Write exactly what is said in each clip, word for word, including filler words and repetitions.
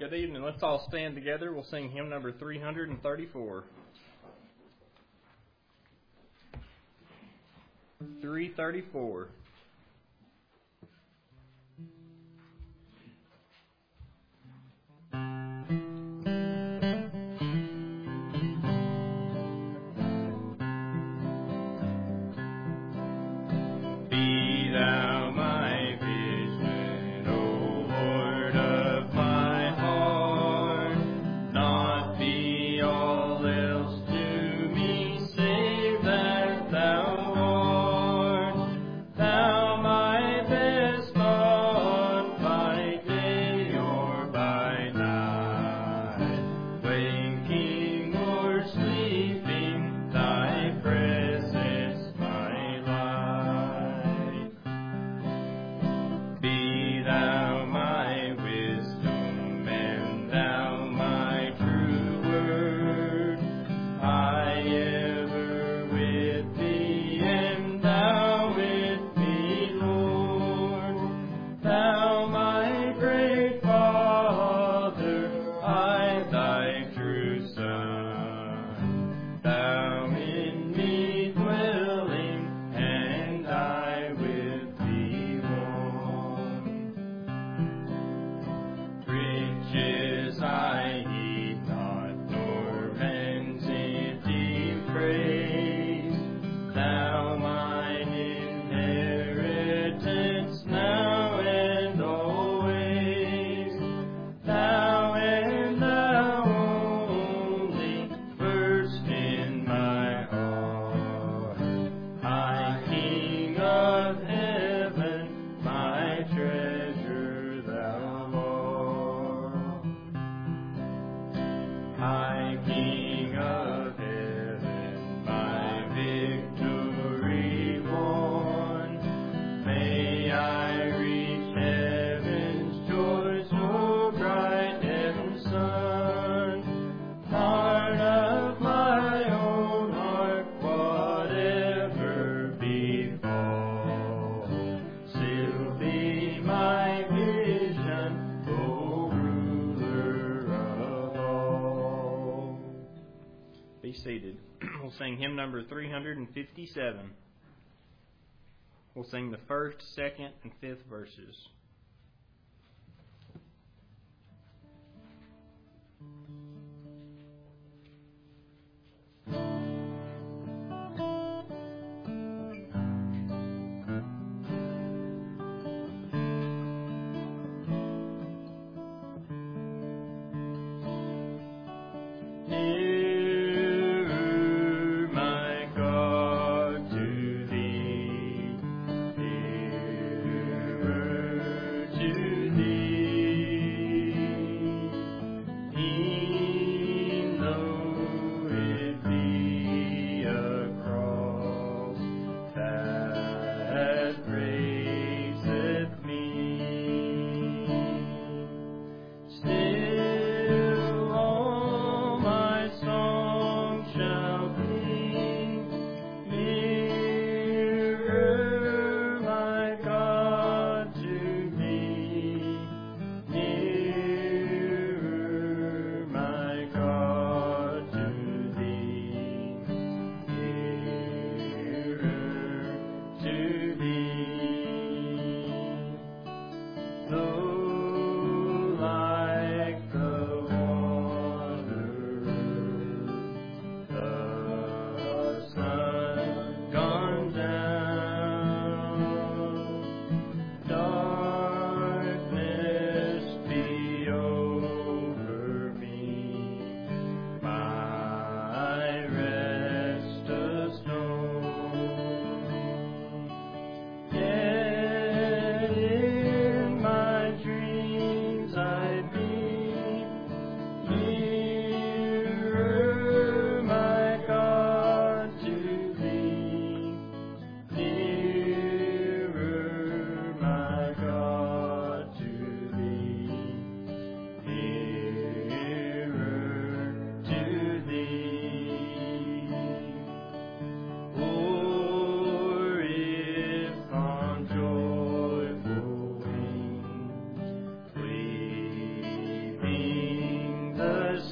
Good evening. Let's all stand together. We'll sing hymn number three thirty-four. three thirty-four. Seated. We'll sing hymn number three fifty-seven. We'll sing the first, second, and fifth verses. My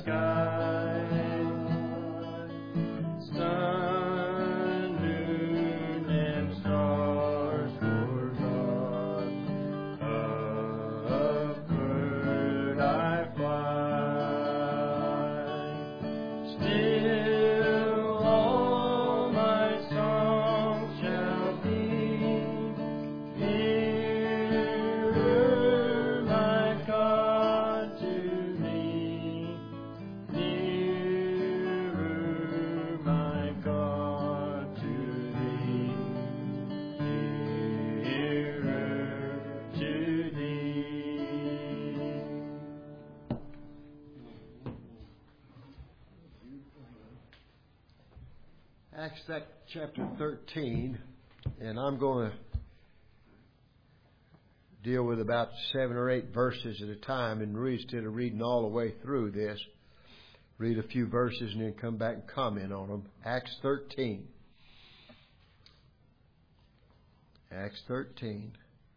Acts chapter thirteen, and I'm going to deal with about seven or eight verses at a time, and read, instead of reading all the way through this, read a few verses and then come back and comment on them. Acts thirteen. Acts thirteen.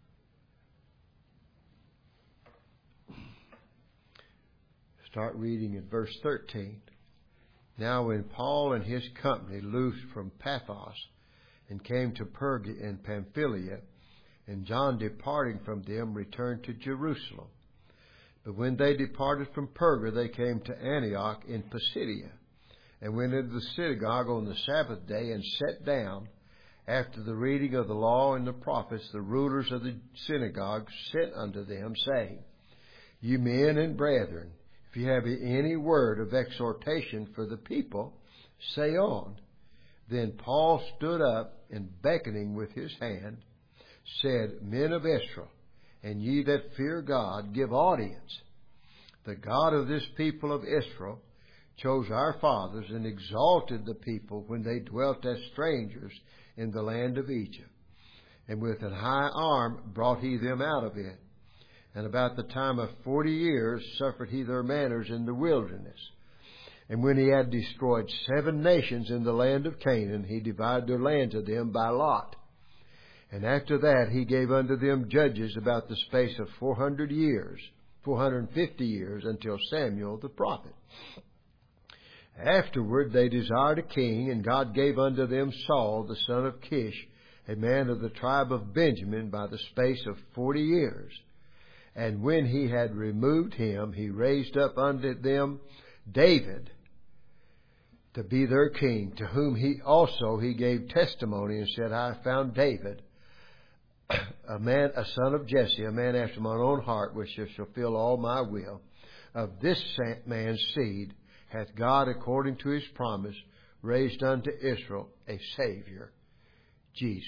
Start reading at verse thirteen. Now when Paul and his company loosed from Paphos and came to Perga in Pamphylia, and John departing from them returned to Jerusalem. But when they departed from Perga, they came to Antioch in Pisidia, and went into the synagogue on the Sabbath day and sat down. After the reading of the law and the prophets, the rulers of the synagogue sent unto them, saying, Ye men and brethren, if you have any word of exhortation for the people, say on. Then Paul stood up, and beckoning with his hand, said, Men of Israel, and ye that fear God, give audience. The God of this people of Israel chose our fathers and exalted the people when they dwelt as strangers in the land of Egypt. And with an high arm brought he them out of it. And about the time of forty years suffered he their manners in the wilderness. And when he had destroyed seven nations in the land of Canaan, he divided their land to them by lot. And after that he gave unto them judges about the space of four hundred years, four hundred and fifty years, until Samuel the prophet. Afterward they desired a king, and God gave unto them Saul the son of Kish, a man of the tribe of Benjamin, by the space of forty years. And when he had removed him, he raised up unto them David to be their king, to whom he also he gave testimony and said, I found David, a man, a son of Jesse, a man after mine own heart, which shall fulfill all my will. Of this man's seed hath God, according to his promise, raised unto Israel a Savior, Jesus.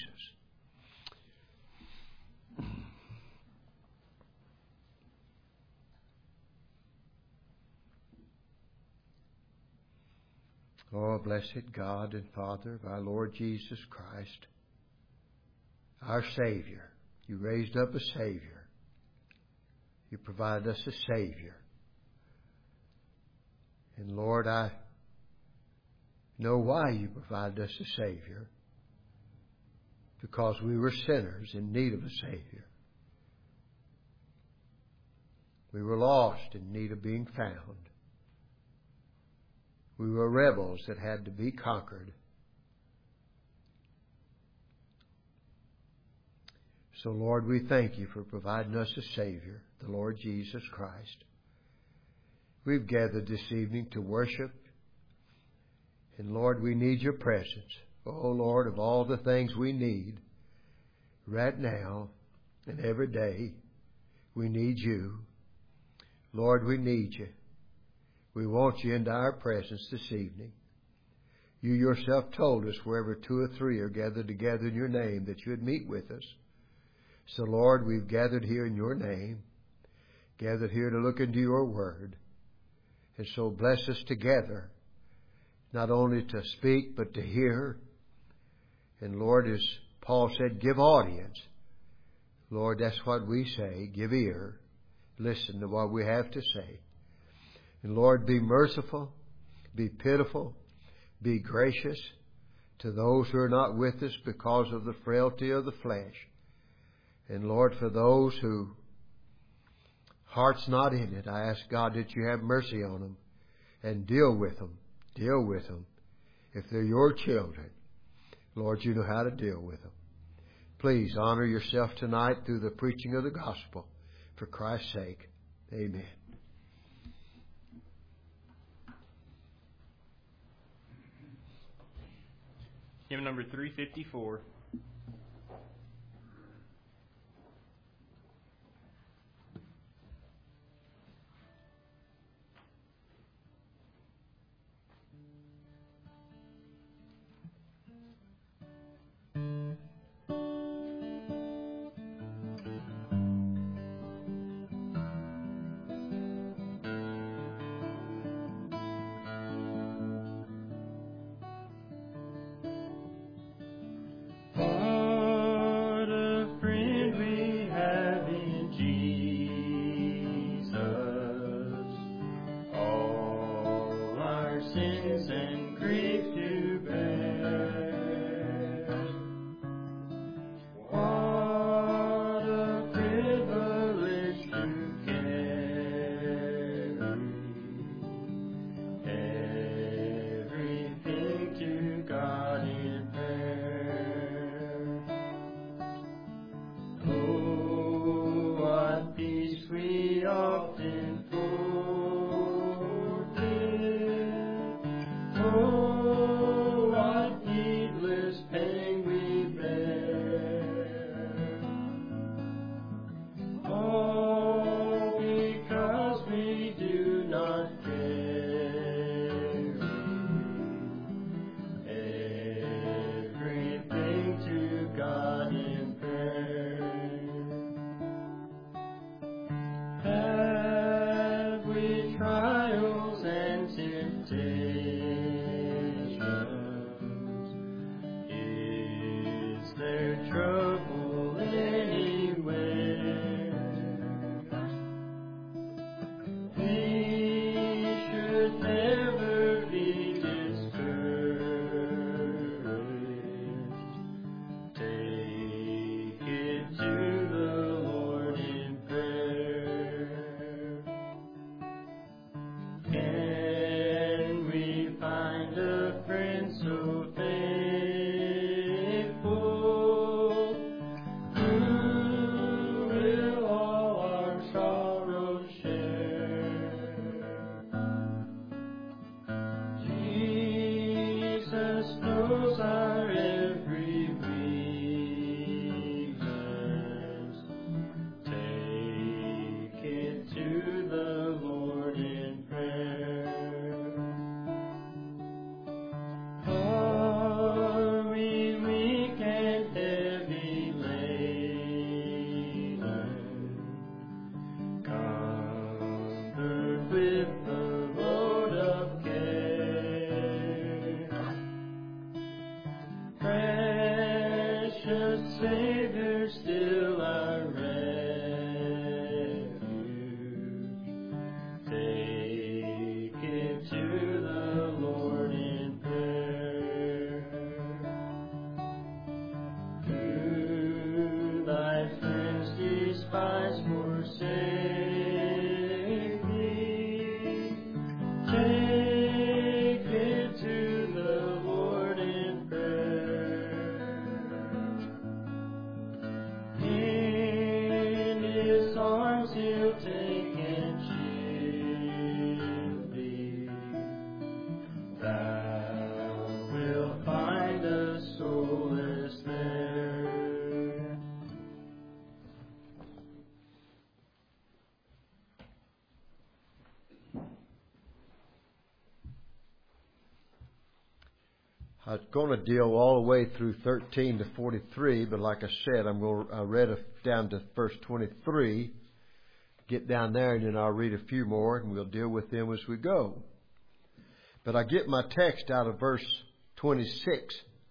Oh, blessed God and Father of our Lord Jesus Christ, our Savior. You raised up a Savior. You provided us a Savior. And Lord, I know why you provided us a Savior. Because we were sinners in need of a Savior. We were lost in need of being found. We were rebels that had to be conquered. So, Lord, we thank you for providing us a Savior, the Lord Jesus Christ. We've gathered this evening to worship. And, Lord, we need your presence. Oh, Lord, of all the things we need right now and every day, we need you. Lord, we need you. We want you into our presence this evening. You yourself told us wherever two or three are gathered together in your name that you would meet with us. So, Lord, we've gathered here in your name, gathered here to look into your word. And so bless us together, not only to speak but to hear. And, Lord, as Paul said, give audience. Lord, that's what we say. Give ear. Listen to what we have to say. And Lord, be merciful, be pitiful, be gracious to those who are not with us because of the frailty of the flesh. And Lord, for those who heart's not in it, I ask God that you have mercy on them. and deal with them. Deal with them. If they're your children, Lord, you know how to deal with them. Please honor yourself tonight through the preaching of the gospel. For Christ's sake, amen. Hymn number three fifty-four. I was going to deal all the way through thirteen to forty-three, but like I said, I'm going to, I read a, down to verse twenty-three, get down there, and then I'll read a few more, and we'll deal with them as we go. But I get my text out of verse twenty-six.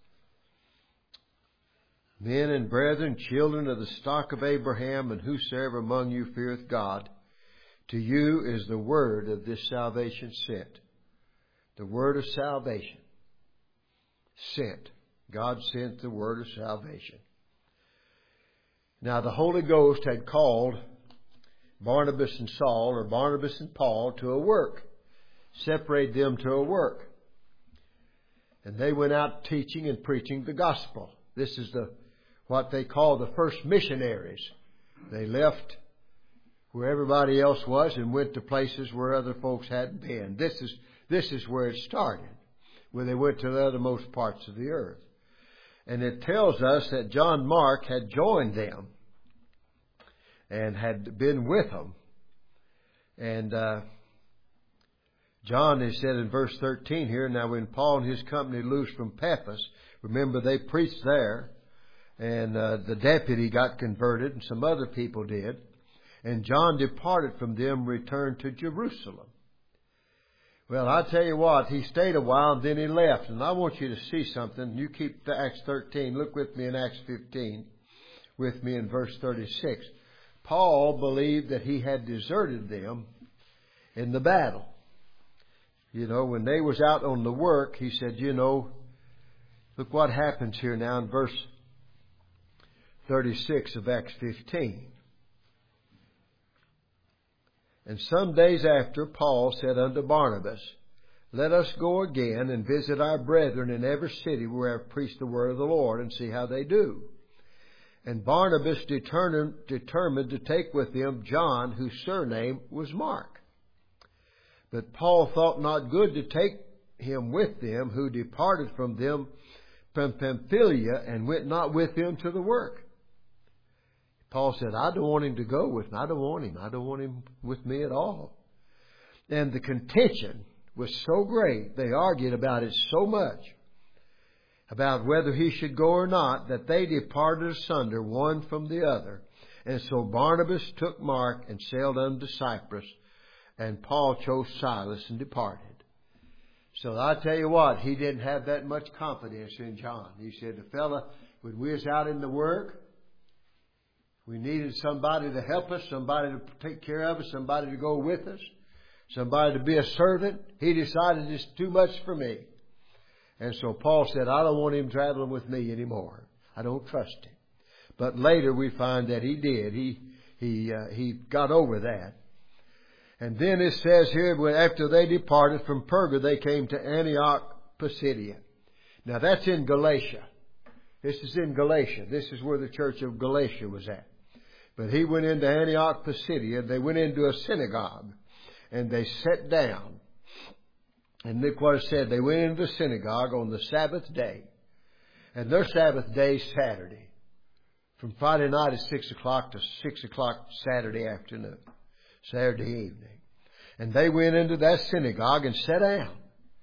Men and brethren, children of the stock of Abraham, and whosoever among you feareth God, to you is the word of this salvation sent. The word of salvation sent. God sent the word of salvation. Now the Holy Ghost had called Barnabas and Saul, or Barnabas and Paul, to a work. separated them to a work. And they went out teaching and preaching the gospel. This is the what they call the first missionaries. They left where everybody else was and went to places where other folks hadn't been. This is this is where it started, where they went to the othermost parts of the earth. And it tells us that John Mark had joined them and had been with them. And uh, John is said in verse thirteen here, now when Paul and his company loosed from Paphos, remember they preached there, and uh, the deputy got converted and some other people did. And John departed from them, returned to Jerusalem. Well, I tell you what, he stayed a while and then he left. And I want you to see something. You keep to Acts thirteen. Look with me in Acts fifteen, with me in verse thirty-six. Paul believed that he had deserted them in the battle. You know, when they was out on the work, he said, you know, look what happens here now in verse thirty-six of Acts fifteen. And some days after, Paul said unto Barnabas, let us go again and visit our brethren in every city where I have preached the word of the Lord, and see how they do. And Barnabas determined, determined to take with them John, whose surname was Mark. But Paul thought not good to take him with them, who departed from them from Pamphylia, and went not with them to the work. Paul said, I don't want him to go with me. I don't want him. I don't want him with me at all. And the contention was so great, they argued about it so much, about whether he should go or not, that they departed asunder one from the other. And so Barnabas took Mark and sailed unto Cyprus, and Paul chose Silas and departed. So I tell you what, he didn't have that much confidence in John. He said, the fella, when we was out in the work, we needed somebody to help us, somebody to take care of us, somebody to go with us, somebody to be a servant. He decided it's too much for me. And so Paul said, I don't want him traveling with me anymore. I don't trust him. But later we find that he did. He he uh, he got over that. And then it says here, when after they departed from Perga, they came to Antioch Pisidia. Now that's in Galatia. This is in Galatia. This is where the church of Galatia was at. But he went into Antioch Pisidia. They went into a synagogue and they sat down. And look what it said. They went into the synagogue on the Sabbath day. And their Sabbath day is Saturday. From Friday night at six o'clock to six o'clock Saturday afternoon. Saturday evening. And they went into that synagogue and sat down.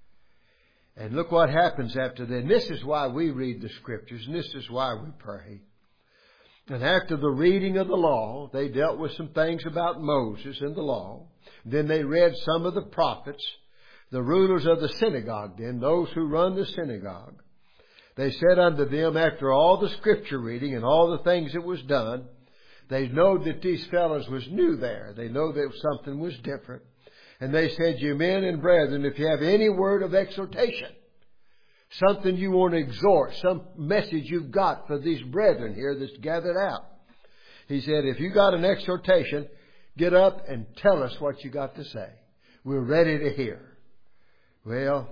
And look what happens after that. And this is why we read the Scriptures. And this is why we pray. And after the reading of the law, they dealt with some things about Moses and the law. Then they read some of the prophets. The rulers of the synagogue then, those who run the synagogue. They said unto them, after all the Scripture reading and all the things that was done, they know that these fellows was new there. They know that something was different. And they said, you men and brethren, if you have any word of exhortation, something you want to exhort, some message you've got for these brethren here that's gathered out. He said, if you got an exhortation, get up and tell us what you got to say. We're ready to hear. Well,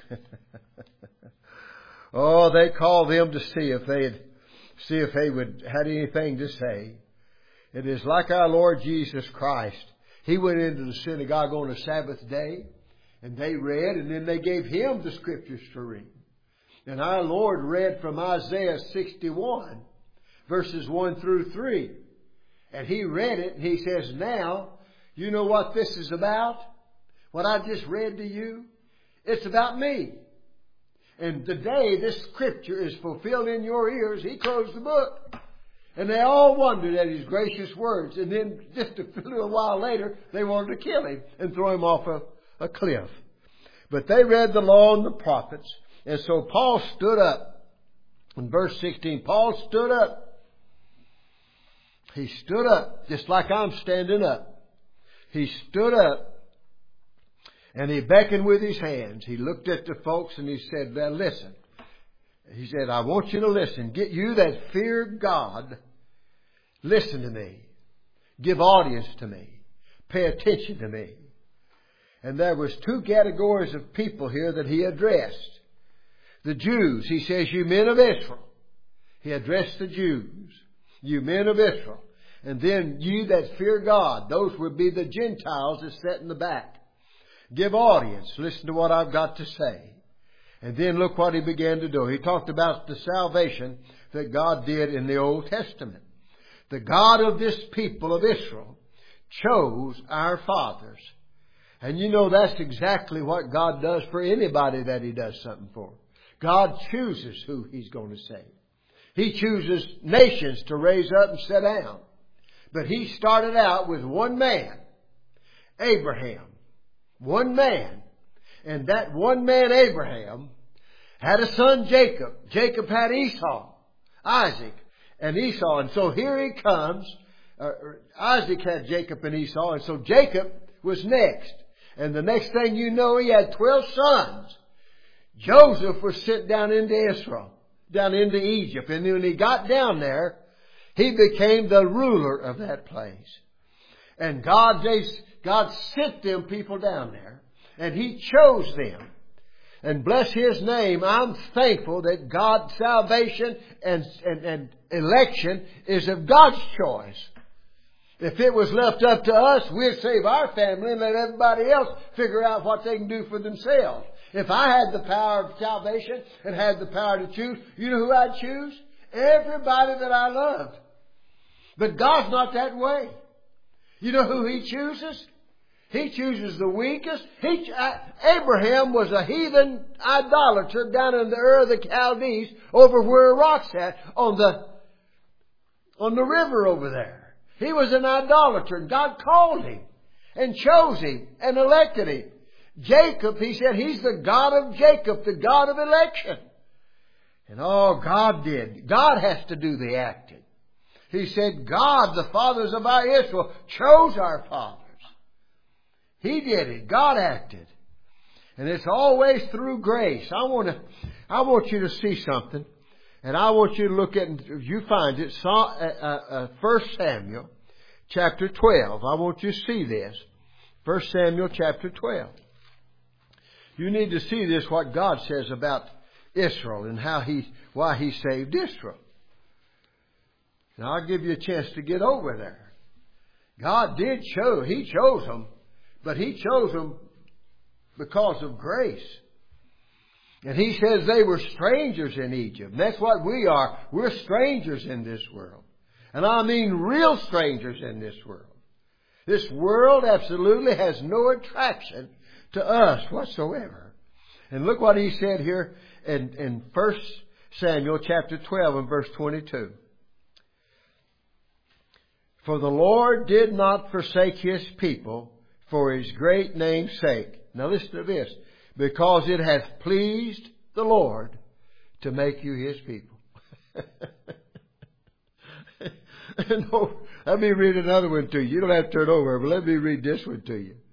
oh, they called them to see if they'd see if they would had anything to say. It is like our Lord Jesus Christ. He went into the synagogue on a Sabbath day, and they read, and then they gave Him the Scriptures to read. And our Lord read from Isaiah sixty-one, verses one through three. And He read it, and He says, now, you know what this is about? What I just read to you? It's about me. And the day this Scripture is fulfilled in your ears, He closed the book. And they all wondered at His gracious words. And then just a little while later, they wanted to kill Him and throw Him off a, a cliff. But they read the law and the prophets. And so Paul stood up. In verse sixteen, Paul stood up. He stood up, just like I'm standing up. He stood up. And he beckoned with his hands. He looked at the folks and he said, well, listen. He said, I want you to listen. Get you that fear God. Listen to me. Give audience to me. Pay attention to me. And there was two categories of people here that he addressed. The Jews, he says, you men of Israel. He addressed the Jews, you men of Israel. And then you that fear God, those would be the Gentiles that sat in the back. Give audience. Listen to what I've got to say. And then look what he began to do. He talked about the salvation that God did in the Old Testament. The God of this people of Israel chose our fathers. And you know that's exactly what God does for anybody that He does something for. God chooses who He's going to save. He chooses nations to raise up and set down. But He started out with one man, Abraham. One man. And that one man, Abraham, had a son, Jacob. Jacob had Esau, Isaac, and Esau. And so here he comes. Uh, Isaac had Jacob and Esau. And so Jacob was next. And the next thing you know, he had twelve sons. Joseph was sent down into Israel, down into Egypt. And when he got down there, he became the ruler of that place. And God, they, God sent them people down there. And He chose them. And bless His name, I'm thankful that God's salvation and, and, and election is of God's choice. If it was left up to us, we'd save our family and let everybody else figure out what they can do for themselves. If I had the power of salvation and had the power to choose, you know who I'd choose? Everybody that I loved. But God's not that way. You know who He chooses? He chooses the weakest. He, uh, Abraham was a heathen idolater down in the Ur of the Chaldees over where rock's at on the, on the river over there. He was an idolater and God called him and chose him and elected him. Jacob, He said, He's the God of Jacob, the God of election. And oh, God did. God has to do the acting. He said, God, the fathers of our Israel, chose our fathers. He did it. God acted. And it's always through grace. I want to, I want you to see something. And I want you to look at, if you find it, First Samuel chapter twelve. I want you to see this. First Samuel chapter twelve. You need to see this, what God says about Israel and how He, why He saved Israel. Now I'll give you a chance to get over there. God did choose, He chose them. But He chose them because of grace. And He says they were strangers in Egypt. And that's what we are. We're strangers in this world. And I mean real strangers in this world. This world absolutely has no attraction to us whatsoever. And look what He said here in, in First Samuel chapter twelve and verse twenty-two. For the Lord did not forsake His people for His great name's sake. Now listen to this. Because it hath pleased the Lord to make you His people. No, let me read another one to you. You don't have to turn over, but let me read this one to you.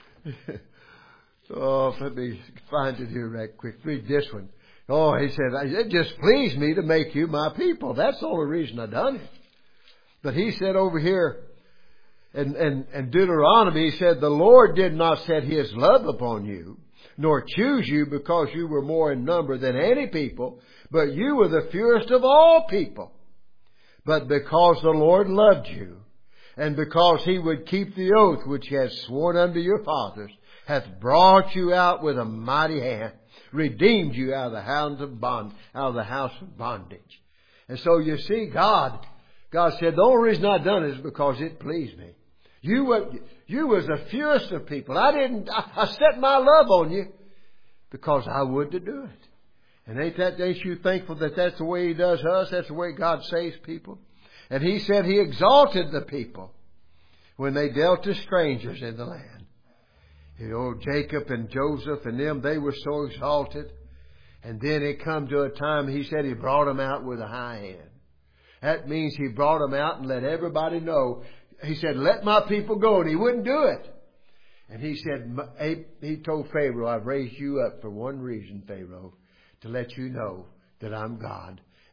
Oh, let me find it here right quick. Read this one. Oh, he said, it just pleased me to make you my people. That's the only reason I done it. But he said over here, And, and, and Deuteronomy, He said, the Lord did not set His love upon you, nor choose you because you were more in number than any people, but you were the fewest of all people. But because the Lord loved you, and because He would keep the oath which He has sworn unto your fathers, hath brought you out with a mighty hand, redeemed you out of the house of bond, out of the house of bondage. And so you see, God, God said, the only reason I done it is because it pleased me. You were, you was the fewest of people. I didn't, I, I set my love on you because I would to do it. And ain't that, ain't you thankful that that's the way He does us? That's the way God saves people. And He said He exalted the people when they dealt to strangers in the land. You know, Jacob and Joseph and them, they were so exalted. And then it come to a time, He said He brought them out with a high hand. That means He brought them out and let everybody know. He said, let my people go. And He wouldn't do it. And He said, He told Pharaoh, I've raised you up for one reason, Pharaoh, to let you know that I'm God.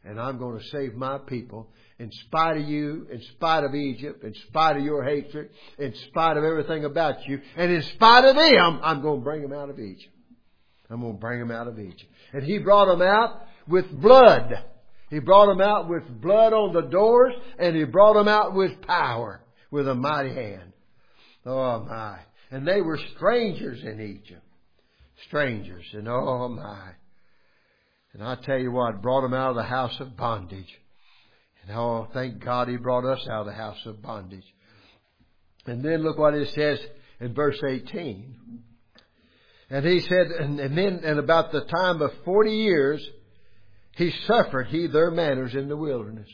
and I'm going to save my people in spite of you, in spite of Egypt, in spite of your hatred, in spite of everything about you, and in spite of them, I'm going to bring them out of Egypt. I'm going to bring them out of Egypt. And He brought them out with blood. He brought them out with blood on the doors, and He brought them out with power, with a mighty hand. Oh my. And they were strangers in Egypt. Strangers. And oh my. And I tell you what, brought them out of the house of bondage. And oh, thank God He brought us out of the house of bondage. And then look what it says in verse eighteen. And He said, and, and then in about the time of forty years, He suffered He their manners in the wilderness.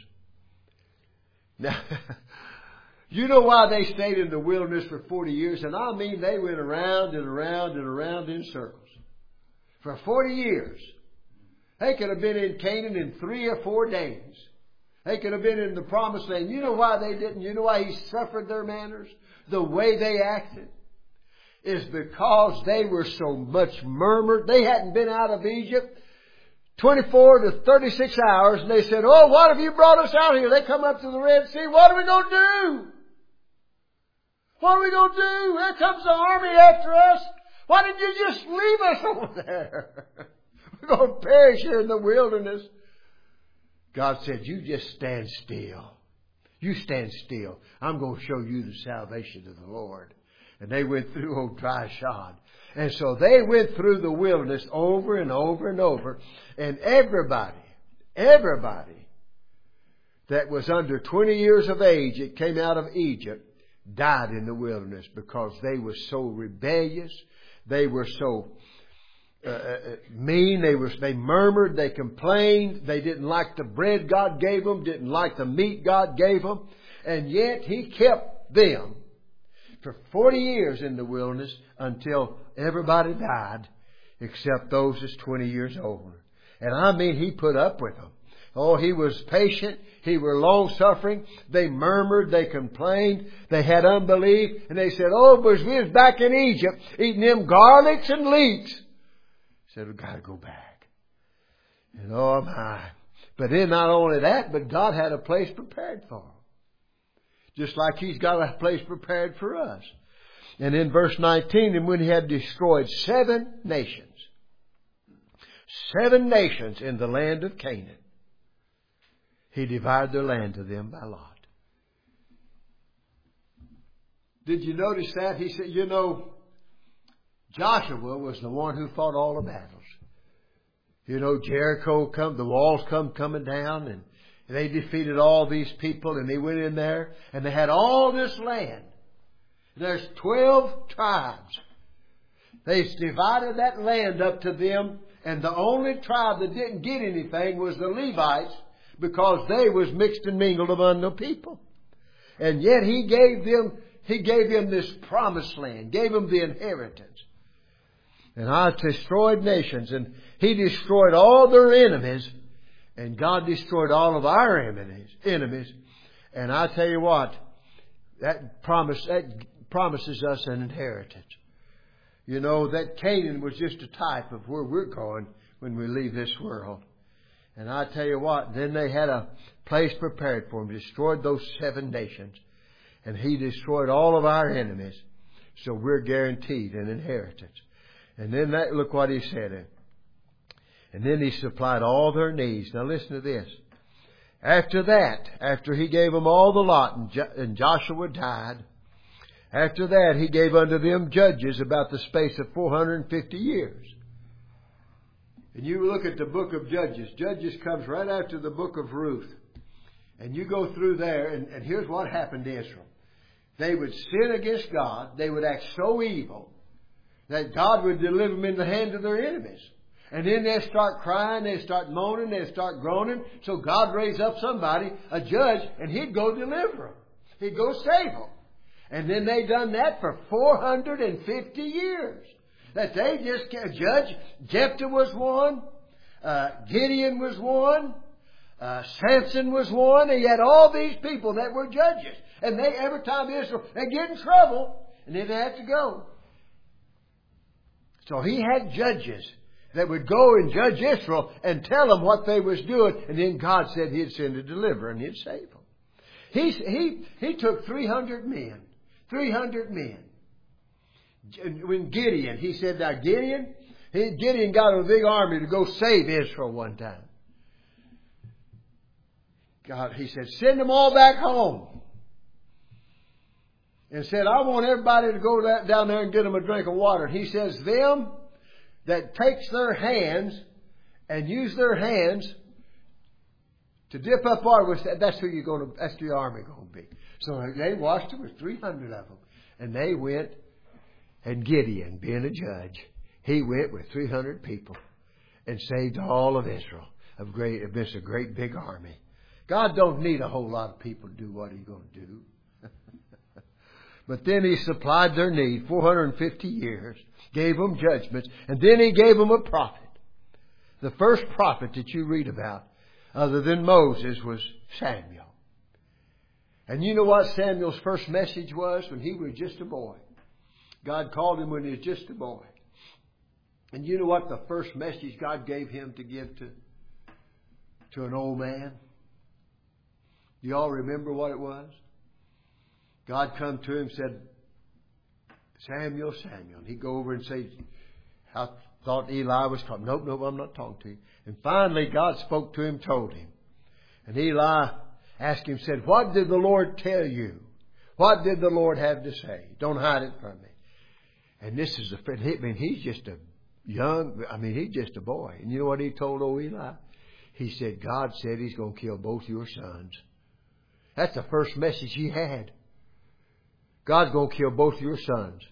Now, you know why they stayed in the wilderness for forty years? And I mean they went around and around and around in circles. For forty years. They could have been in Canaan in three or four days. They could have been in the Promised Land. You know why they didn't? You know why He suffered their manners? The way they acted is because they were so much murmured. They hadn't been out of Egypt twenty-four to thirty-six hours. And they said, oh, what have you brought us out here? They come up to the Red Sea. What are we going to do? What are we going to do? Here comes the army after us. Why didn't you just leave us over there? We're going to perish here in the wilderness. God said, you just stand still. You stand still. I'm going to show you the salvation of the Lord. And they went through old dry shod. And so they went through the wilderness over and over and over. And everybody, everybody that was under twenty years of age that came out of Egypt died in the wilderness because they were so rebellious. They were so uh, mean. They were, they murmured. They complained. They didn't like the bread God gave them. Didn't like the meat God gave them. And yet He kept them for forty years in the wilderness until everybody died except those that's twenty years older. And I mean, He put up with them. Oh, He was patient. He was long-suffering. They murmured. They complained. They had unbelief. And they said, oh, but we was back in Egypt eating them garlics and leeks. He said, we've got to go back. And oh my. But then not only that, but God had a place prepared for them. Just like He's got a place prepared for us. And in verse nineteen, and when He had destroyed seven nations, seven nations in the land of Canaan, He divided their land to them by lot. Did you notice that? He said, you know, Joshua was the one who fought all the battles. You know, Jericho come, the walls come coming down, and they defeated all these people, and they went in there, and they had all this land. There's twelve tribes. They divided that land up to them, and the only tribe that didn't get anything was the Levites, because they was mixed and mingled among the people. And yet He gave them, He gave them this promised land, gave them the inheritance. And I destroyed nations, and He destroyed all their enemies, and God destroyed all of our enemies. Enemies, and I tell you what, that promise that promises us an inheritance. You know, that Canaan was just a type of where we're going when we leave this world. And I tell you what, then they had a place prepared for them, destroyed those seven nations, and He destroyed all of our enemies. So we're guaranteed an inheritance. And then that, look what He said. And then He supplied all their needs. Now listen to this. After that, after He gave them all the lot, and, jo- and Joshua died, after that He gave unto them judges about the space of four hundred fifty years. And you look at the book of Judges. Judges comes right after the book of Ruth. And you go through there, and, and here's what happened to Israel. They would sin against God. They would act so evil that God would deliver them in the hand of their enemies. And then they start crying, they start moaning, they start groaning. So God raised up somebody, a judge, and He'd go deliver them. He'd go save them. And then they done that for four hundred fifty years. That they just can't judge. Jephthah was one. Uh, Gideon was one. Uh, Samson was one. And he had all these people that were judges. And they, every time Israel, they get in trouble, and then they have to go. So He had judges. that would go and judge Israel and tell them what they was doing. And then God said He'd send a deliverer and He'd save them. He, he, he took three hundred men. three hundred men. When Gideon, he said, now Gideon, he, Gideon got a big army to go save Israel one time. God, he said, send them all back home. And said, I want everybody to go down there and get them a drink of water. And he says, them that takes their hands and use their hands to dip up water, that's who you're going to, that's who your army going to be. So they washed them with three hundred of them. And they went, and Gideon, being a judge, he went with three hundred people and saved all of Israel. Of great, of this a great big army. God don't need a whole lot of people to do what He's going to do. But then He supplied their need, four hundred fifty years, gave them judgments, and then He gave them a prophet. The first prophet that you read about, other than Moses, was Samuel. And you know what Samuel's first message was when he was just a boy? God called him when he was just a boy. And you know what the first message God gave him to give to, to an old man? Do you all remember what it was? God come to him and said, Samuel, Samuel. And he'd go over and say, I thought Eli was talking. Nope, nope, I'm not talking to you. And finally God spoke to him, told him. And Eli asked him, said, what did the Lord tell you? What did the Lord have to say? Don't hide it from me. And this is a friend. I mean, he's just a young, I mean, he's just a boy. And you know what he told old Eli? He said, God said He's going to kill both your sons. That's the first message he had. God's going to kill both your sons.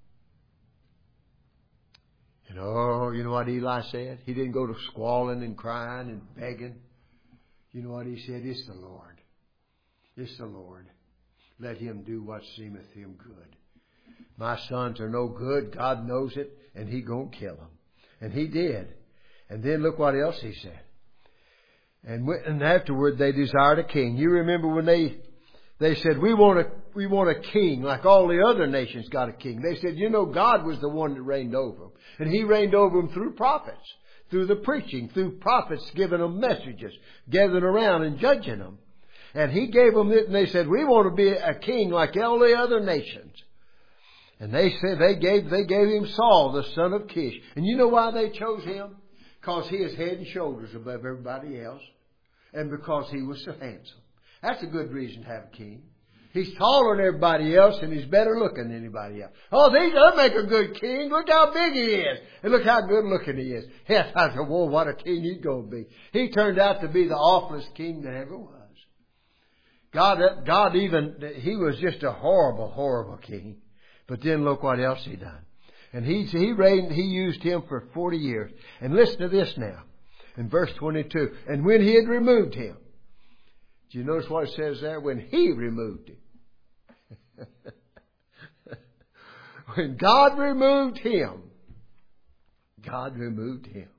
And oh, you know what Eli said? He didn't go to squalling and crying and begging. You know what he said? It's the Lord. It's the Lord. Let Him do what seemeth Him good. My sons are no good. God knows it. And He going to kill them. And He did. And then look what else He said. And, and afterward they desired a king. You remember when they they said, we want a we want a king like all the other nations got a king. They said, you know, God was the one that reigned over them. And He reigned over them through prophets. Through the preaching. Through prophets giving them messages. Gathering around and judging them. And He gave them it, and they said, we want to be a king like all the other nations. And they said they gave they gave him Saul, the son of Kish. And you know why they chose him? Because he is head and shoulders above everybody else. And because he was so handsome. That's a good reason to have a king. He's taller than everybody else and he's better looking than anybody else. Oh, these will make a good king. Look how big he is. And look how good looking he is. Yes, I said, whoa, what a king he's going to be. He turned out to be the awfulest king that ever was. God, God even, he was just a horrible, horrible king. But then look what else he done. And he, he reigned, he used him for forty years. And listen to this now. In verse twenty-two. And when he had removed him. Do you notice what it says there? When he removed him. When God removed him. God removed him.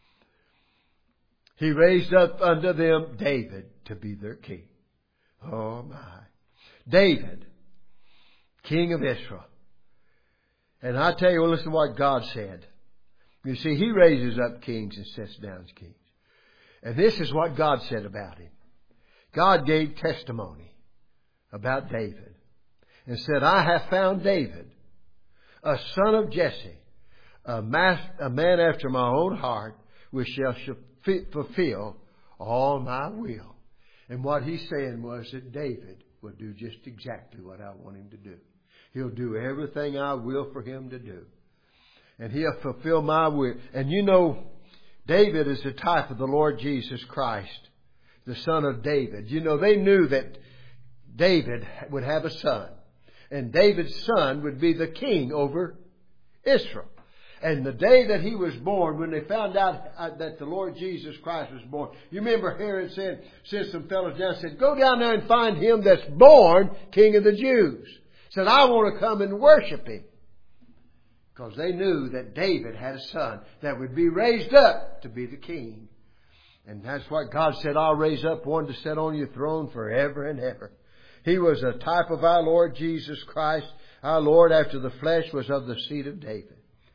He raised up unto them David to be their king. Oh my. David, king of Israel. And I tell you, well, listen to what God said. You see, He raises up kings and sets down kings. And this is what God said about him. God gave testimony about David and said, I have found David, a son of Jesse, a, mas- a man after my own heart, which shall fulfill all my will. And what He's saying was that David will do just exactly what I want him to do. He'll do everything I will for him to do. And He'll fulfill my will. And you know, David is the type of the Lord Jesus Christ, the son of David. You know, they knew that David would have a son. And David's son would be the king over Israel. And the day that he was born, when they found out that the Lord Jesus Christ was born, you remember Herod said, sent some fellows down and said, go down there and find him that's born King of the Jews. Said, I want to come and worship Him. Because they knew that David had a son that would be raised up to be the king. And that's what God said, I'll raise up one to sit on your throne forever and ever. He was a type of our Lord Jesus Christ. Our Lord after the flesh was of the seed of David.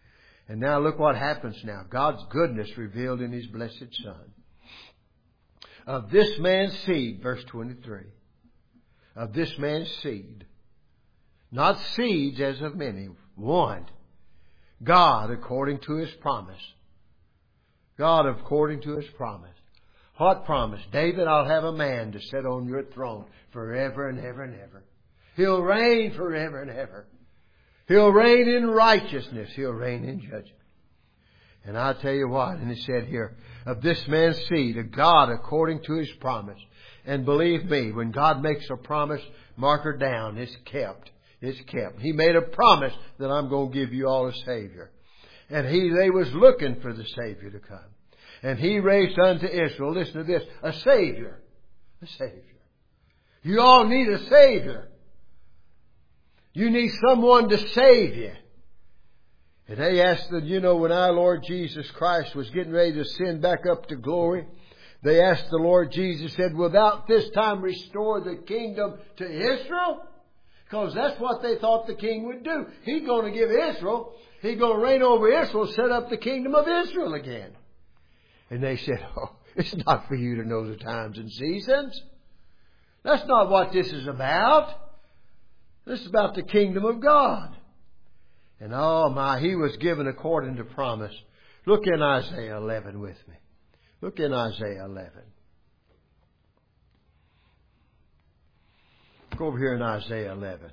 And now look what happens now. God's goodness revealed in His blessed Son. Of this man's seed, verse twenty-three. Of this man's seed. Not seeds as of many. One. God according to His promise. God according to His promise. What promise? David, I'll have a man to sit on your throne forever and ever and ever. He'll reign forever and ever. He'll reign in righteousness. He'll reign in judgment. And I tell you what, and it said here, of this man's seed, a God according to His promise. And believe me, when God makes a promise, mark her down. It's kept. It's kept. He made a promise that I'm going to give you all a Savior. And he, they was looking for the Savior to come. And He raised unto Israel, listen to this, a Savior. A Savior. You all need a Savior. You need someone to save you. And they asked that, you know, when our Lord Jesus Christ was getting ready to ascend back up to glory, they asked the Lord Jesus, said, will thou this time restore the kingdom to Israel? Because that's what they thought the king would do. He's going to give Israel, He's going to reign over Israel, set up the kingdom of Israel again. And they said, oh, it's not for you to know the times and seasons. That's not what this is about. This is about the kingdom of God. And oh my, he was given according to promise. Look in Isaiah eleven with me. Look in Isaiah eleven. Go over here in Isaiah eleven.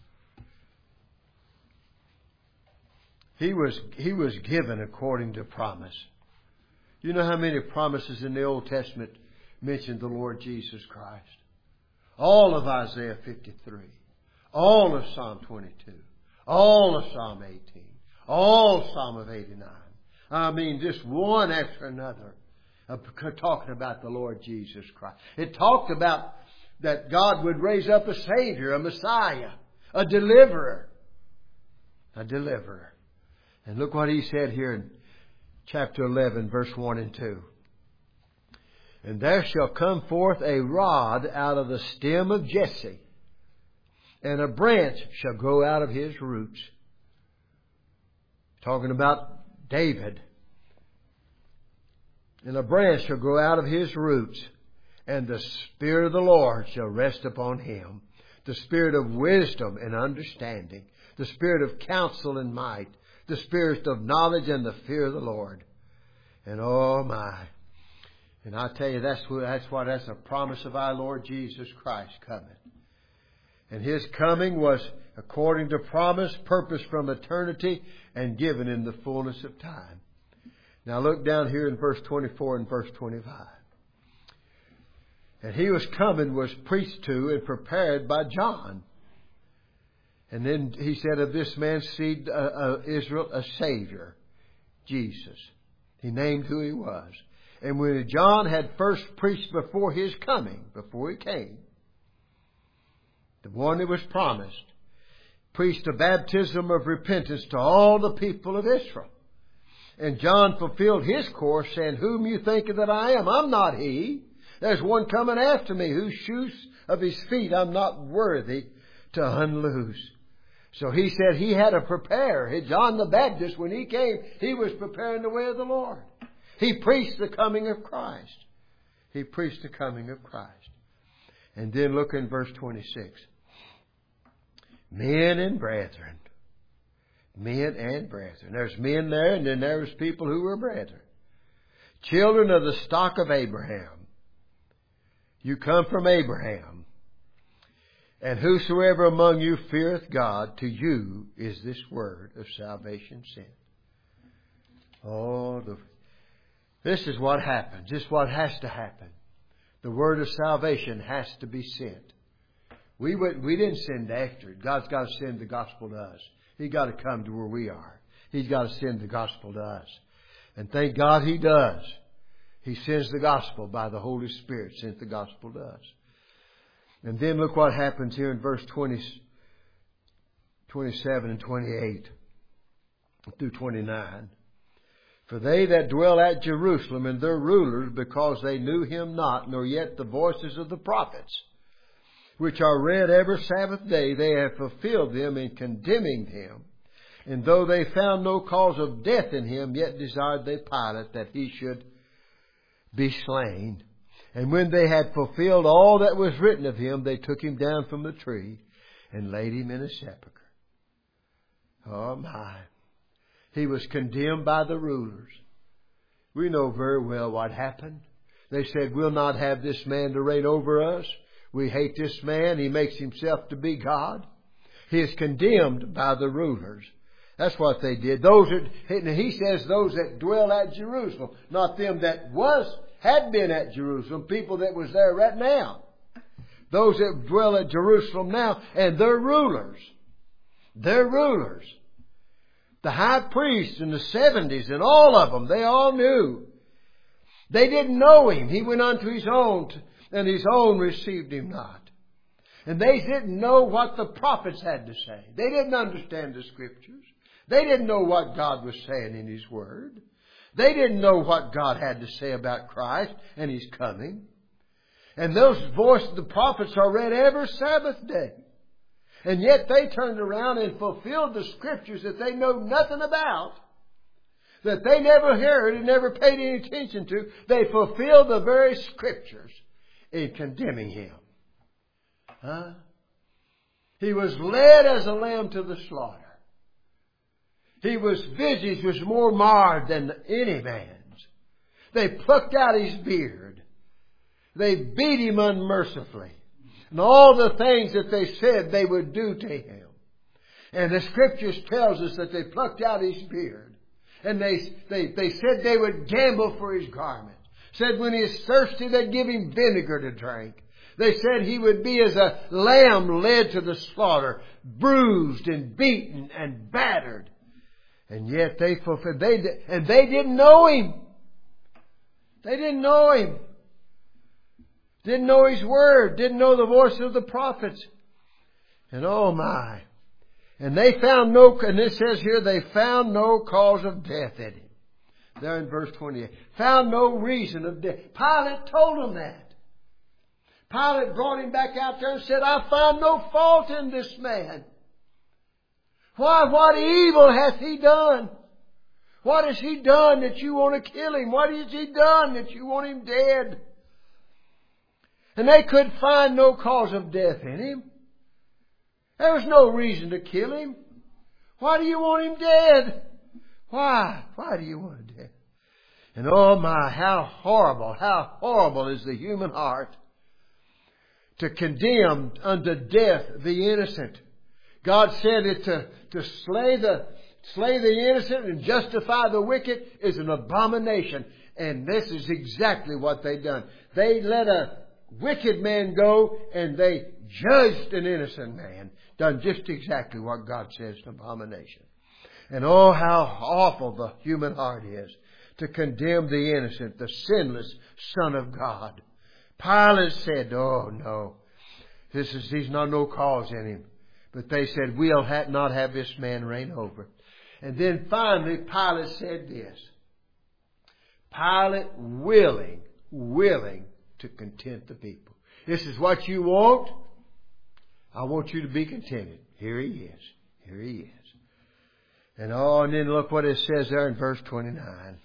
He was, he was given according to promise. You know how many promises in the Old Testament mention the Lord Jesus Christ? All of Isaiah fifty-three. All of Psalm twenty-two. All of Psalm eighteen. All of Psalm of eighty-nine. I mean, just one after another. Uh, talking about the Lord Jesus Christ. It talked about that God would raise up a Savior, a Messiah, a deliverer. A deliverer. And look what He said here in chapter eleven, verse one and two. And there shall come forth a rod out of the stem of Jesse, and a branch shall grow out of his roots. Talking about David. And a branch shall grow out of his roots, and the Spirit of the Lord shall rest upon him. The Spirit of wisdom and understanding. The Spirit of counsel and might. The Spirit of knowledge and the fear of the Lord. And oh my. And I tell you, that's what, that's what, that's a promise of our Lord Jesus Christ coming. And His coming was according to promise, purpose from eternity, and given in the fullness of time. Now look down here in verse twenty-four and verse twenty-five. And He was coming was preached to and prepared by John. And then He said of this man's seed, uh, uh, Israel, a Savior, Jesus. He named who He was. And when John had first preached before His coming, before He came, the one that was promised, preached a baptism of repentance to all the people of Israel. And John fulfilled his course, saying, whom you think that I am? I'm not he. There's one coming after me, whose shoes of his feet I'm not worthy to unloose. So he said he had to prepare. John the Baptist, when he came, he was preparing the way of the Lord. He preached the coming of Christ. He preached the coming of Christ. And then look in verse twenty-six. Men and brethren. Men and brethren. There's men there, and then there's people who were brethren. Children of the stock of Abraham. You come from Abraham. And whosoever among you feareth God, to you is this word of salvation sent. Oh, the, this is what happens. This is what has to happen. The word of salvation has to be sent. We went, we didn't send after it. God's got to send the gospel to us. He's got to come to where we are. He's got to send the gospel to us. And thank God He does. He sends the gospel by the Holy Spirit. Sent the gospel to us. And then look what happens here in verse twenty, twenty-seven and twenty-eight through twenty-nine. For they that dwell at Jerusalem and their rulers, because they knew Him not, nor yet the voices of the prophets, which are read every Sabbath day, they have fulfilled them in condemning Him. And though they found no cause of death in him, yet desired they Pilate that he should be slain. And when they had fulfilled all that was written of him, they took him down from the tree and laid him in a sepulchre. Oh my. He was condemned by the rulers. We know very well what happened. They said, we'll not have this man to reign over us. We hate this man. He makes himself to be God. He is condemned by the rulers. That's what they did. Those that, he says those that dwell at Jerusalem, not them that was, had been at Jerusalem, people that was there right now. Those that dwell at Jerusalem now, and their rulers. Their rulers. The high priests and the seventies and all of them, they all knew. They didn't know him. He went unto his own, and his own received him not. And they didn't know what the prophets had to say. They didn't understand the Scriptures. They didn't know what God was saying in His Word. They didn't know what God had to say about Christ and His coming. And those voices of the prophets are read every Sabbath day. And yet they turned around and fulfilled the Scriptures that they know nothing about, that they never heard and never paid any attention to. They fulfilled the very Scriptures in condemning Him. Huh? He was led as a lamb to the slaughter. He was visage was more marred than any man's. They plucked out his beard. They beat him unmercifully. And all the things that they said they would do to him. And the Scriptures tells us that they plucked out his beard. And they, they, they said they would gamble for his garment. Said when he is thirsty, they'd give him vinegar to drink. They said he would be as a lamb led to the slaughter, bruised and beaten and battered. And yet they fulfilled, they, and they didn't know him. They didn't know him. Didn't know his word. Didn't know the voice of the prophets. And oh my. And they found no, and it says here, they found no cause of death in him. There in verse twenty-eight. Found no reason of death. Pilate told them that. Pilate brought him back out there and said, I find no fault in this man. Why, what evil hath he done? What has he done that you want to kill him? What has he done that you want him dead? And they could find no cause of death in him. There was no reason to kill him. Why do you want him dead? Why? Why do you want him dead? And oh my, how horrible, how horrible is the human heart to condemn unto death the innocent. God said it to, to slay the, slay the innocent and justify the wicked is an abomination. And this is exactly what they done. They let a wicked man go and they judged an innocent man. Done just exactly what God says is an abomination. And oh, how awful the human heart is to condemn the innocent, the sinless Son of God. Pilate said, oh no, this is, he's not no cause in him. But they said, we'll ha- not have this man reign over. And then finally Pilate said this. Pilate willing, willing to content the people. This is what you want. I want you to be contented. Here he is. Here he is. And oh, and then look what it says there in verse twenty-nine.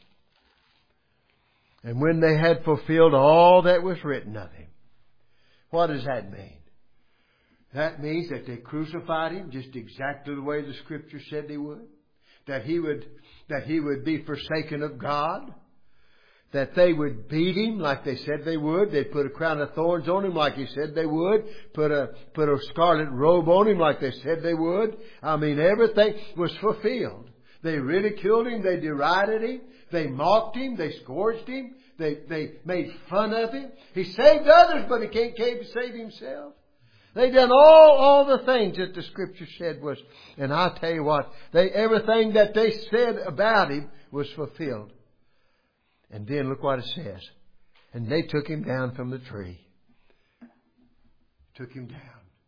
And when they had fulfilled all that was written of him. What does that mean? That means that they crucified him just exactly the way the Scripture said they would. That he would, that he would be forsaken of God. That they would beat him like they said they would. They'd put a crown of thorns on him like he said they would. Put a, put a scarlet robe on him like they said they would. I mean, everything was fulfilled. They ridiculed him. They derided him. They mocked him. They scourged him. They, they made fun of him. He saved others, but he can't, can't save himself. They done all, all the things that the Scripture said was, and I tell you what, they, everything that they said about him was fulfilled. And then look what it says. And they took him down from the tree. Took him down.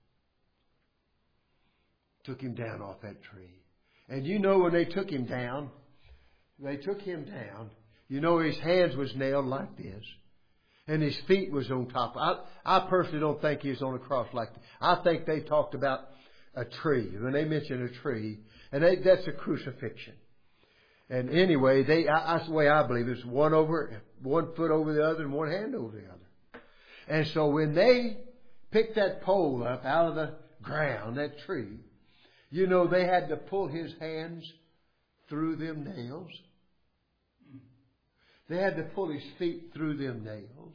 Took him down off that tree. And you know when they took him down, they took him down, you know his hands was nailed like this. And his feet was on top. I, I personally don't think he was on a cross like that. I think they talked about a tree. When they mention a tree, and they, that's a crucifixion. And anyway, they I, that's the way I believe it. It's one over, one foot over the other, and one hand over the other. And so when they picked that pole up out of the ground, that tree, you know, they had to pull his hands through them nails. They had to pull his feet through them nails.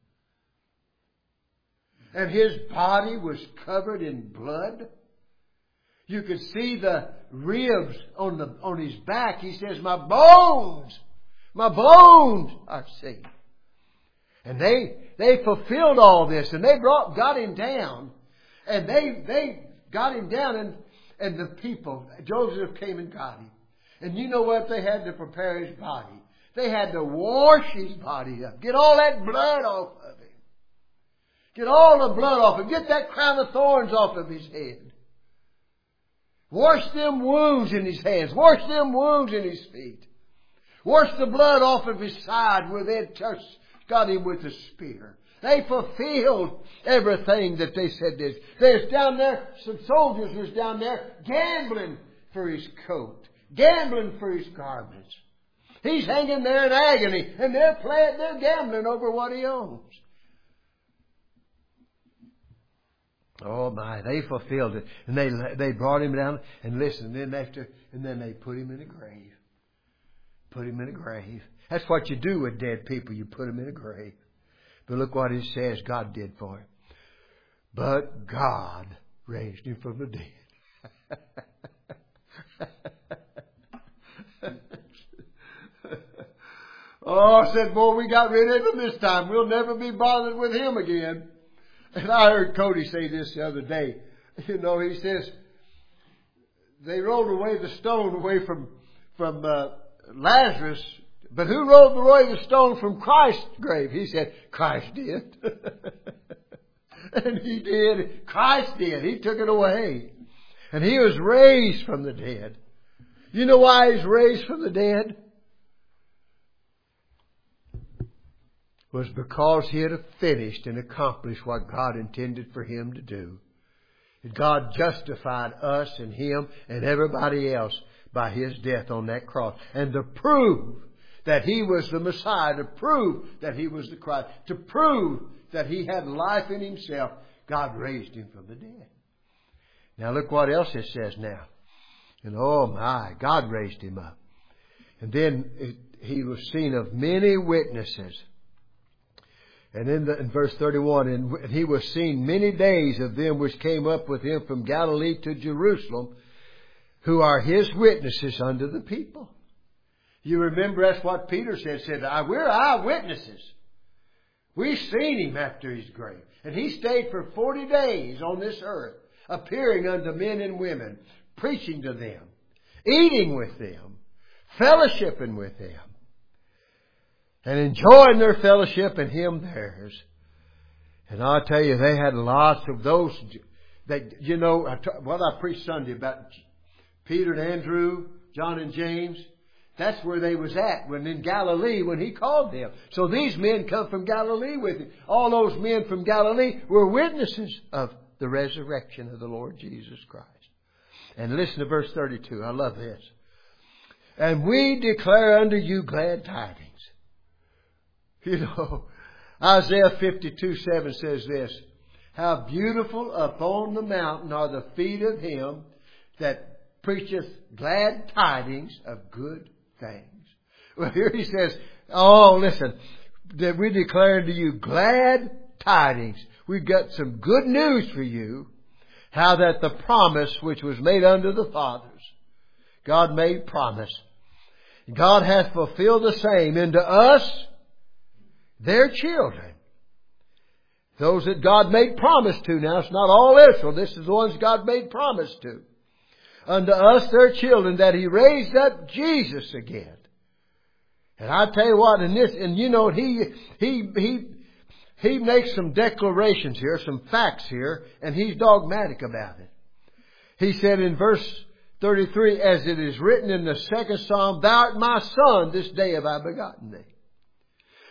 And his body was covered in blood. You could see the ribs on the on his back. He says, my bones, my bones are seen. And they they fulfilled all this, and they brought got him down. And they they got him down, and, and the people, Joseph came and got him. And you know what? They had to prepare his body. They had to wash his body up. Get all that blood off of him. Get all the blood off him. Get that crown of thorns off of his head. Wash them wounds in his hands. Wash them wounds in his feet. Wash the blood off of his side where they had just got him with a spear. They fulfilled everything that they said this. There's down there, some soldiers was down there gambling for his coat. Gambling for his garments. He's hanging there in agony, and they're playing, they're gambling over what he owns. Oh my, they fulfilled it. And they they brought him down, and listen, then after, and then they put him in a grave. Put him in a grave. That's what you do with dead people. You put them in a grave. But look what it says God did for him. But God raised him from the dead. Oh, I said, boy, we got rid of him this time. We'll never be bothered with him again. And I heard Cody say this the other day. You know, he says, they rolled away the stone away from, from uh, Lazarus. But who rolled away the stone from Christ's grave? He said, Christ did. And he did. Christ did. He took it away. And he was raised from the dead. You know why he's raised from the dead? It was because he had finished and accomplished what God intended for him to do. And God justified us and him and everybody else by his death on that cross. And to prove that he was the Messiah, to prove that he was the Christ, to prove that he had life in himself, God raised him from the dead. Now look what else it says now. And oh my, God raised him up. And then it, he was seen of many witnesses. And in, the, in verse thirty-one, and he was seen many days of them which came up with him from Galilee to Jerusalem, who are his witnesses unto the people. You remember that's what Peter said, said, we're eyewitnesses. We've seen him after his grave. And he stayed for forty days on this earth, appearing unto men and women, preaching to them, eating with them, fellowshipping with them, and enjoying their fellowship and him theirs. And I'll tell you, they had lots of those. That, you know, I t- what I preached Sunday about Peter and Andrew, John and James. That's where they was at when in Galilee when he called them. So these men come from Galilee with him. All those men from Galilee were witnesses of the resurrection of the Lord Jesus Christ. And listen to verse thirty-two. I love this. And we declare unto you glad tidings. You know, Isaiah fifty-two seven says this. How beautiful upon the mountain are the feet of him that preacheth glad tidings of good things. Well, here he says, oh, listen, that we declare unto you glad tidings. We've got some good news for you. How that the promise which was made unto the fathers, God made promise. God hath fulfilled the same into us, their children. Those that God made promise to. Now, it's not all Israel. This is the ones God made promise to. Unto us, their children, that he raised up Jesus again. And I tell you what, in this, and you know, he, he, he, he makes some declarations here, some facts here, and he's dogmatic about it. He said in verse thirty-three, as it is written in the second Psalm, Thou art my son, this day have I begotten thee.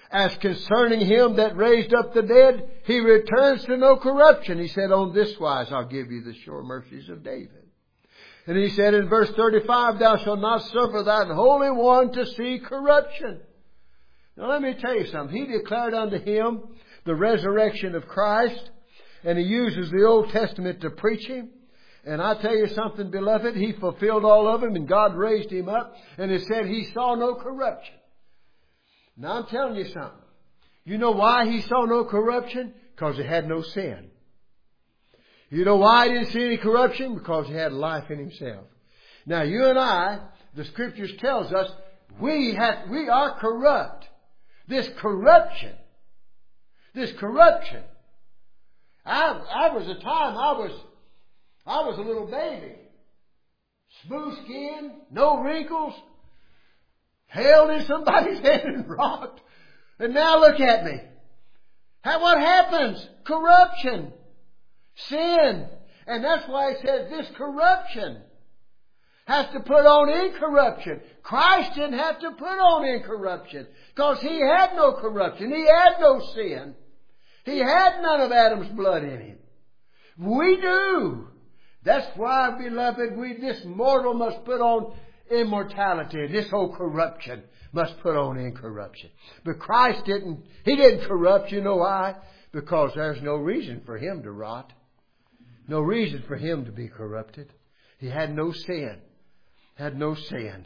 As concerning Him that raised up the dead, He returns to no corruption. He said, on this wise I'll give you the sure mercies of David. And He said in verse thirty-five, thou shalt not suffer thine Holy One to see corruption. Now let me tell you something. He declared unto Him the resurrection of Christ, and He uses the Old Testament to preach Him. And I tell you something, beloved, He fulfilled all of them, and God raised Him up, and it said He saw no corruption. Now I'm telling you something. You know why He saw no corruption? Because He had no sin. You know why He didn't see any corruption? Because He had life in Himself. Now you and I, the Scriptures tells us, we have, we are corrupt. This corruption, this corruption. I, I was a time I was, I was a little baby. Smooth skin, no wrinkles, held in somebody's hand and rocked. And now look at me. How, what happens? Corruption. Sin. And that's why it says this corruption has to put on incorruption. Christ didn't have to put on incorruption because He had no corruption. He had no sin. He had none of Adam's blood in Him. We do. That's why, beloved, we, this mortal must put on immortality. This whole corruption must put on incorruption. But Christ didn't, He didn't corrupt. You know why? Because there's no reason for Him to rot. No reason for Him to be corrupted. He had no sin. Had no sin.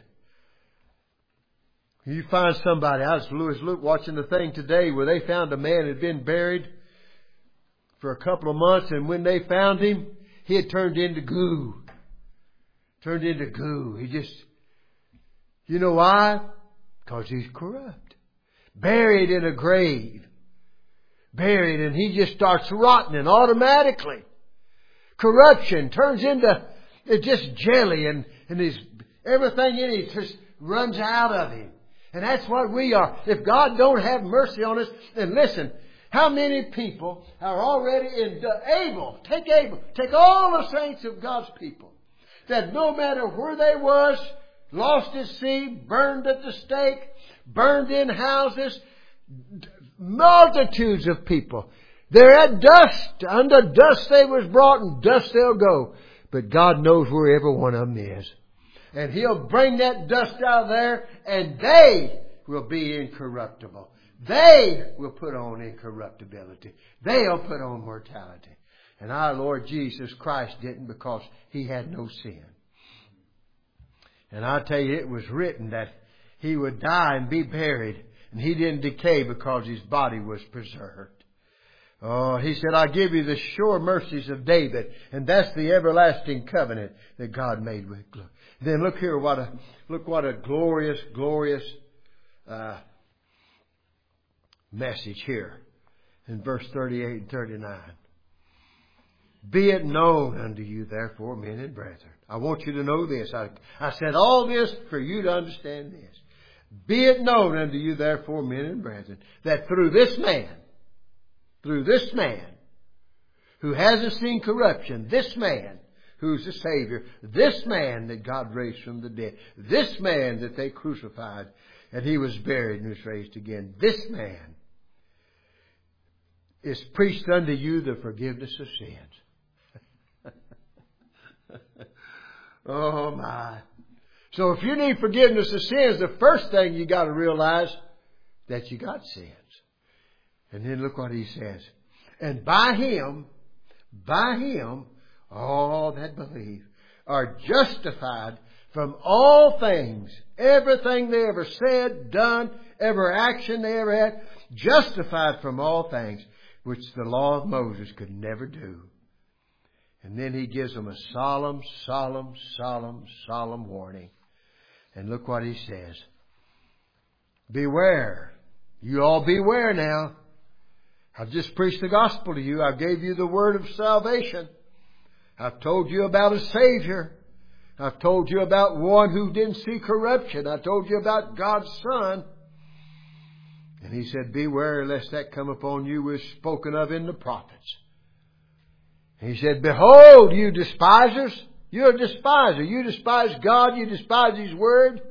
You find somebody, I was Lewis Luke watching the thing today where they found a man had been buried for a couple of months, and when they found him, he had turned into goo. Turned into goo. He just, you know why? Because he's corrupt. Buried in a grave. Buried, and he just starts rotting automatically. Corruption turns into it's just jelly, and, and his, everything in it just runs out of him. And that's what we are. If God don't have mercy on us, then listen, how many people are already in Abel, take Abel, take all the saints of God's people, that no matter where they was, lost at sea, burned at the stake, burned in houses, multitudes of people. They're at dust. Under dust they was brought, and dust they'll go. But God knows where every one of them is. And He'll bring that dust out there, and they will be incorruptible. They will put on incorruptibility. They'll put on mortality. And our Lord Jesus Christ didn't, because He had no sin. And I tell you, it was written that He would die and be buried, and He didn't decay because His body was preserved. Oh, He said, I give you the sure mercies of David. And that's the everlasting covenant that God made with. Then look here, what a, look what a glorious, glorious, uh, message here in verse thirty-eight and thirty-nine. Be it known unto you, therefore, men and brethren. I want you to know this. I, I said all this for you to understand this. Be it known unto you, therefore, men and brethren, that through this man, through this man who hasn't seen corruption, this man who's the Savior, this man that God raised from the dead, this man that they crucified and He was buried and was raised again, this man is preached unto you the forgiveness of sins. Oh my. So if you need forgiveness of sins, the first thing you got to realize that you got sins. And then look what He says. And by Him, by Him, all that believe are justified from all things. Everything they ever said, done, every action they ever had, justified from all things, which the law of Moses could never do. And then He gives them a solemn, solemn, solemn, solemn warning. And look what He says. Beware. You all beware now. I've just preached the gospel to you. I gave you the word of salvation. I've told you about a Savior. I've told you about one who didn't see corruption. I told you about God's Son. And He said, beware lest that come upon you was spoken of in the prophets. He said, behold, you despisers. You're a despiser. You despise God. You despise His word.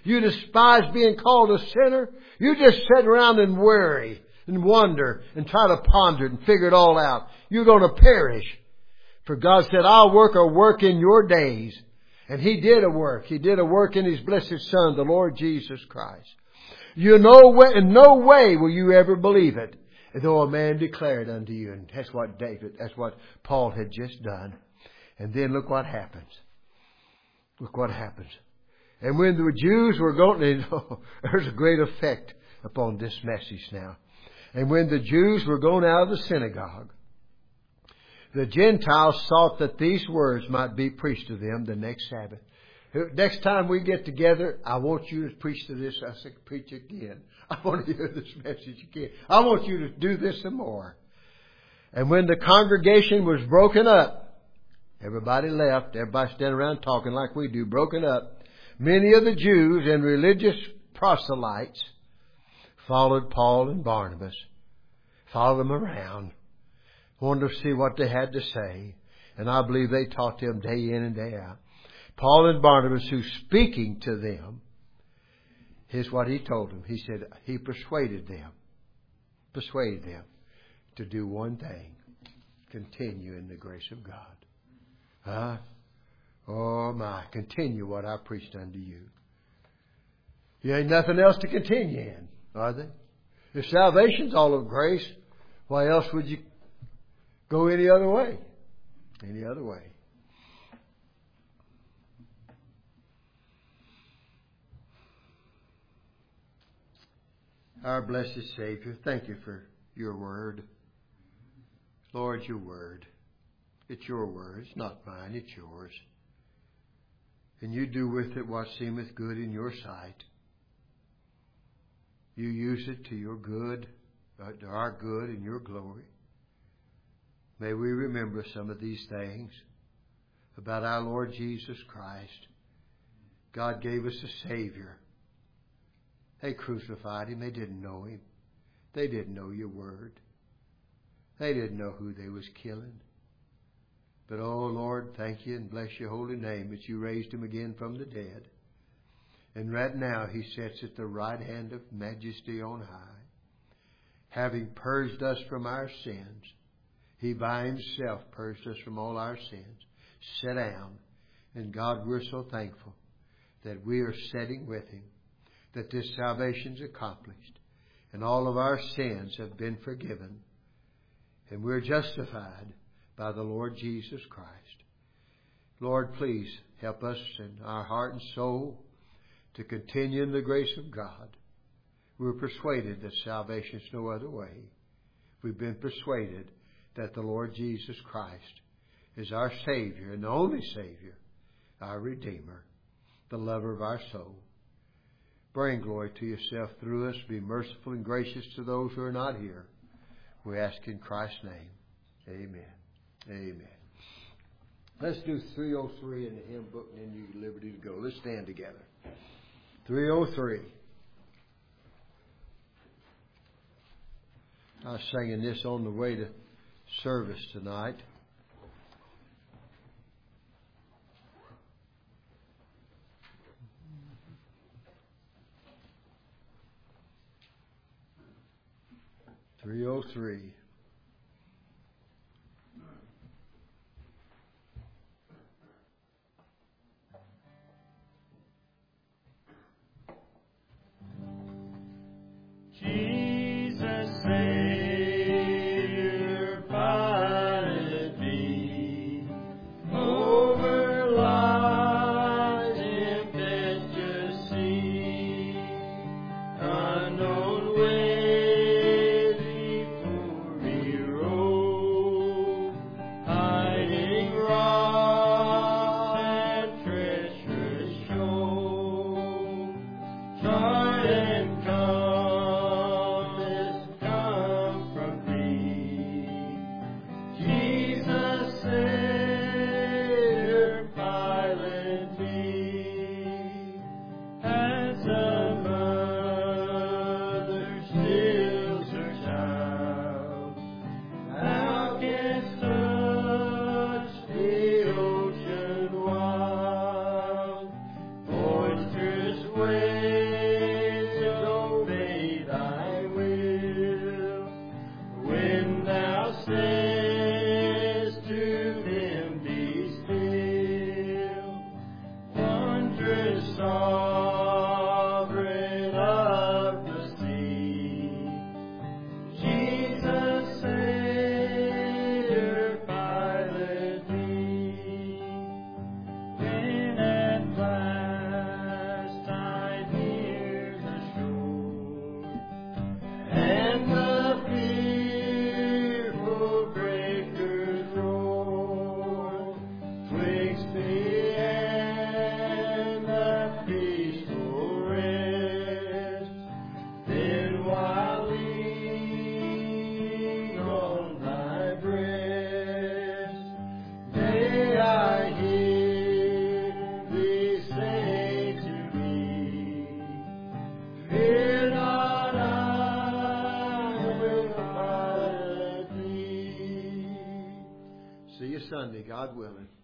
You despise being called a sinner? You just sit around and worry and wonder and try to ponder it and figure it all out. You're going to perish. For God said, I'll work a work in your days. And He did a work. He did a work in His blessed Son, the Lord Jesus Christ. You know, in no way will you ever believe it, though a man declared unto you. And that's what David, that's what Paul had just done. And then look what happens. Look what happens. And when the Jews were going, oh, there's a great effect upon this message now. And when the Jews were going out of the synagogue, the Gentiles sought that these words might be preached to them the next Sabbath. Next time we get together, I want you to preach to this. I said, preach again. I want to hear this message again. I want you to do this some more. And when the congregation was broken up, everybody left, everybody standing around talking like we do, broken up. Many of the Jews and religious proselytes followed Paul and Barnabas, followed them around, wanted to see what they had to say. And I believe they taught them day in and day out. Paul and Barnabas, who speaking to them, here's what he told them. He said he persuaded them, persuaded them to do one thing, continue in the grace of God. Huh? Oh my, continue what I preached unto you. You ain't nothing else to continue in, are there? If salvation's all of grace, why else would you go any other way? Any other way. Our blessed Savior, thank you for your word. Lord, your word. It's your word. It's not mine. It's yours. And you do with it what seemeth good in your sight. You use it to your good, to our good and your glory. May we remember some of these things about our Lord Jesus Christ. God gave us a Savior. They crucified Him. They didn't know Him. They didn't know your word. They didn't know who they was killing. But, oh, Lord, thank you and bless your holy name that you raised Him again from the dead. And right now He sits at the right hand of majesty on high. Having purged us from our sins, He by Himself purged us from all our sins. Sit down. And God, we're so thankful that we are sitting with Him, that this salvation's accomplished, and all of our sins have been forgiven, and we're justified by the Lord Jesus Christ. Lord, please help us in our heart and soul to continue in the grace of God. We're persuaded that salvation's no other way. We've been persuaded that the Lord Jesus Christ is our Savior and the only Savior, our Redeemer, the lover of our soul. Bring glory to yourself through us. Be merciful and gracious to those who are not here. We ask in Christ's name. Amen. Amen. Let's do three oh three in the hymn book, and then you're at liberty to go. Let's stand together. three oh three. I was singing this on the way to service tonight. three oh three. Jesus, Savior, pilot me over life's impetuous sea, unknown way before sovereign of the sea, Jesus, Savior, Pilot me. When at last I near the shore, and the fearful breakers roar, twixt me and the peaceful rest, then while leaning on thy breast, may I hear thee say to me, fear not, I will pilot thee. See you Sunday, God willing.